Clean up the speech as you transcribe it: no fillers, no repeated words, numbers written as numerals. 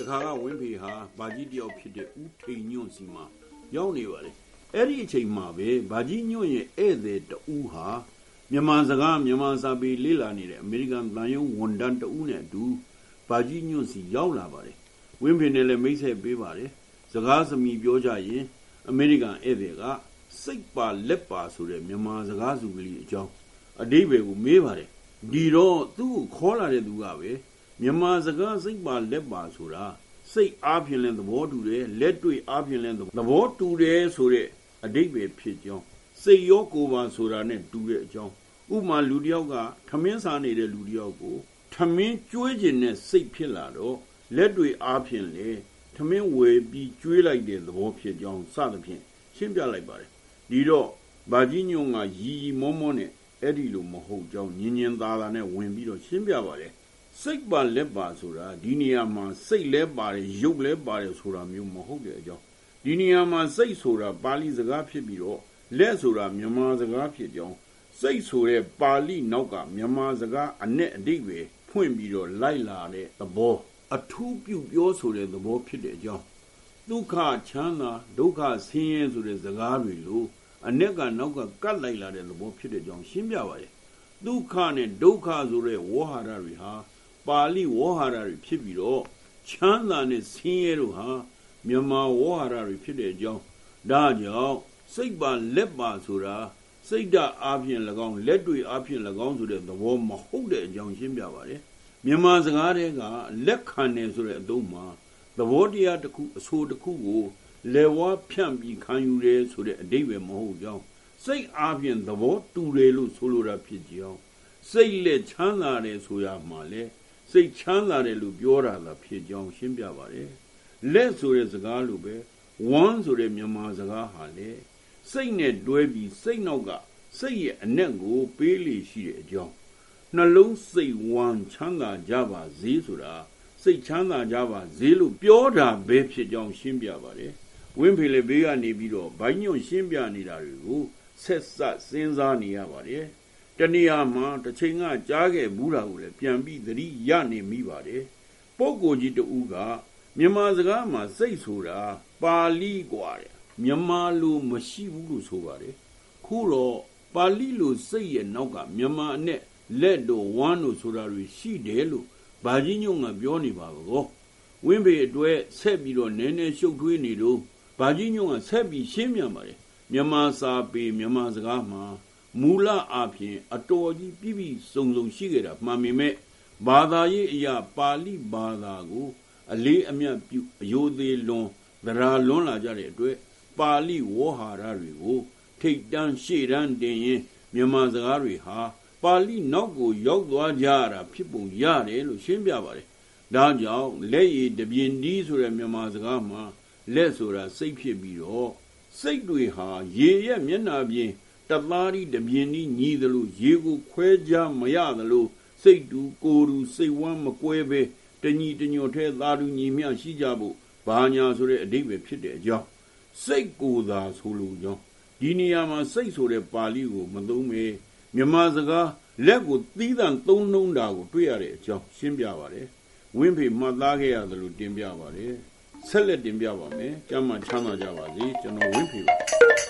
ခါကဝင်းဖေဟာဘာကြီးတယောက်ဖြစ်တဲ့ဦးထိန်ညွန့်စီမှာရောက်နေပါလေအဲ့ဒီအချိန်မှာပဲဘာကြီးညွန့်ရဲ့ဧည့်သည်တဦးဟာမြန်မာစကားမြန်မာစာပေလေ့လာနေတဲ့အမေရိကန်တန်ယုံဝန်တန်းတဦးနဲ့အတူဘာကြီးညွန့်စီရောက်လာပါတယ်ဝင်းဖေနဲ့လည်းမိတ်ဆက်ပေးပါတယ်စကားစမီပြောကြရင်အမေရိကန်ဧည့်သည်ကစိတ်ပါလက်ပါဆိုတဲ့မြန်မာစကားစုကလေးအကြောင်းအဓိပ္ပာယ်ကိုမေးပါတယ်ဒီတော့သူ့ကိုခေါ်လာတဲ့သူကပဲမြန်မာစကားစိတ်ပါလက်ပါဆိုတာစိတ်အားဖြင့်လည်းသဘောတူတယ်လက်တွေ့အားဖြင့်လည်းသဘောတူတယ်ဆိုတဲ့အဓိပ္ပာယ်ဖြစ်ကြောင်းစိတ်ရောကိုယ်ပါဆိုတာနဲ့တူတဲ့အကြောင်းဥပမာလူတစ်ယောက်ကထမင်းစားနေတဲ့လူတစ်ယောက်ကိုထမင်းကျွေးခြင်းနဲ့စိတ်ဖြစ်လာတော့လက်တွေ့အားဖြင့်လေထမင်းဝယ်ပြီးကျွေးလိုက်တဲ့သဘောဖြစ်ကြောင်းစသဖြင့်ရှင်းပြလိုက်ပါတယ်ဒီတော့ဘာကြီးညွန့်ကရီရီမောမောနဲ့အဲ့ဒီလိုမဟုတ်ကြောင်းညင်ညင်သာသာနဲ့ဝင်ပြီးတော့ရှင်းပြပါတယ်စိတ်ပါလက်ပါဆိုတာဒီနေရာမှာစိတ်လဲပါတယ်ရုပ်လဲပါတယ်ဆိုတာမျိုးမဟုတ်တဲ့အကြောင်းဒီနေရာမှာစိတ်ဆိုတာပါဠိစကားဖြစ်ပြီးတော့လက်ဆိုတာမြန်မာစကားဖြစ်ကြောင်းစိတ်ဆိုတဲ့ပါဠိနောက်ကမြန်မာစကားအနဲ့အဓိပ္ပာယ်ဖွင့်ပြီးတော့လိုက်လာတဲ့သဘောအထူးပြုပြောဆိုတဲ့သဘောဖြစ်တဲ့အကြောင်းဒုက္ခချမ်းသာဒုက္ခဆင်းရဲဆိုတဲ့စကားတွေလို့အ내ကနောက်ကကတ်လိုက်လာတဲ့သဘောဖြစ်တဲ့အကြောင်းရှင်းပြပါရဲ့ဒုက္ခနဲ့ဒုက္ခဆိုတဲ့ဝေါဟာရတွေဟာပါဠိဝေါဟာရတွေဖြစ်ပြီးတော့ချမ်းသာနဲ့ဆင်းရဲတို့ဟာမြန်မာဝေါဟာရတွေဖြစ်တဲ့အကြောင်းဒါကြောင့်စိတ်ပါလက်ပါဆိုတာစိတ်ဓာတ်အားဖြင့်၎င်းလက်တွေအားဖြင့်၎င်းဆိုတဲ့သဘောမဟုတ်တဲ့အကြောင်းရှင်းပြပါတယ်မြန်မာစကားတွေကလက်ခံတယ်ဆိုတဲ့အသုံးမှာသဘောတရားတစ်ခုအဆိုတစ်ခုကိုလေဝါဖြန့်ပြီးခံယူတယ်ဆိုတဲ့အဓိပ္ပာယ်မဟုတ်ကြောင်းစိတ်အားဖြင့်သဘောတူတယ်လို့ဆိုလိုတာဖြစ်ကြောင်းစိတ်လက်ချမ်းသာတယ်ဆိုရမှာလေစိတ်ချမ်းသာတယ်လို့ပြောတာသာဖြစ်ကြောင်းရှင်းပြပါတယ်လက်ဆိုတဲ့စကားလိုပဲဝမ်းဆိုတဲ့မြန်မာစကားဟာလေစိတ်နဲ့တွဲပြီးစိတ်နောက်ကစိတ်ရဲ့အနက်ကိုပေးလေရှိတဲ့အကြောင်းနှလုံးစိတ်ဝမ်းချမ်းသာကြပါစေဆိုတာစိတ်ချမ်းသာကြပါစေလို့ပြောတာပဲဖြစ်ကြောင်းရှင်းပြပါတယ်ဝင်းဖေလေဘေးကနေပြီးတော့ဘိုင်းညွန့်ရှင်းပြနေတာတွေကိုဆက်ဆက်စဉ်းစားနေရပါတယ်တဏှာမှာတစ်ချိန်ကကြားခဲ့ဘူးတာကိုလည်းပြန်ပြီးသတိရနေမိပါတယ်ပုဂ္ဂိုလ်ကြီးတူကမြန်မာစကားမှာစိတ်ဆိုတာပါဠိกว่าတယ်မြန်မာလိုမရှိဘူးလို့ဆိုပါတယ်ခုတော့ပါဠိလိုစိတ်ရဲ့နောက်ကမြန်မာအနဲ့လက်တို့ဝမ်းတို့ဆိုတာတွေရှိတယ်လို့ဘာကြီးညွန့်ကပြောနေပါကောဝင်းဖေအတွက်ဆက်ပြီးတော့နည်းနည်းရှုပ်ထွေးနေတော့ဘာကြီးညွန့်ကဆက်ပြီးရှင်းပြပါတယ်မြန်မာစာပေမြန်မာစကားမှာမူလအဖြစ်အတော်ကြီးပြည့်ပြည့်စုံစုံရှိခဲ့တာမှန်ပေမဲ့ဘာသာရေးအရာပါဠိဘာသာကိုအလေးအမြတ်ပြုအယိုသေးလွန်သရာလွန်လာကြတဲ့အတွက်ပါဠိဝေါဟာရတွေကိုထိတ်တန်းရှေ့တန်းတင်ရင်မြန်မာစကားတွေဟာပါဠိနောက်ကိုရောက်သွားကြရတာဖြစ်ပုံရတယ်လို့ရှင်းပြပါတယ်ဒါကြောင့်လက်ရည်တပြင်းဒီဆိုတဲ့မြန်မာစကားမှာလက်ဆိုတာစိတ်ဖြစ်ပြီးတော့စိတ်တွေဟာရေရဲ့မျက်နှာပြင်တသားဒီတပြင်းဒီညီသလိုရေကိုခွဲခြားမရသလိုစိတ်တူကိုယ်တူစိတ်ဝမ်းမကွဲပဲတညီတညွတ်ထဲသာတူညီမျှရှိကြဖို့ဘာညာဆိုတဲ့အဓိပ္ပာယ်ဖြစ်တဲ့အကြောင်းစိတ်ကိုယ်သာဆိုလိုကြောင်းဒီနေရာမှာစိတ်ဆိုတဲ့ပါဠိကိုမသုံးပဲမြန်မာစကားလက်ကိုသီးသန့်သုံးနှုံးတာကိုတွေ့ရတဲ့အကြောင်းရှင်းပြပါတယ်ဝင်းဖေမှတ်သားခဲ့ရတယ်လို့တင်ပြပါတယ်ဆက်လက်တင်ပြပါမယ်ကျမ်းမာချမ်းသာကြပါစေကျွန်တော်ဝင်းဖေပါ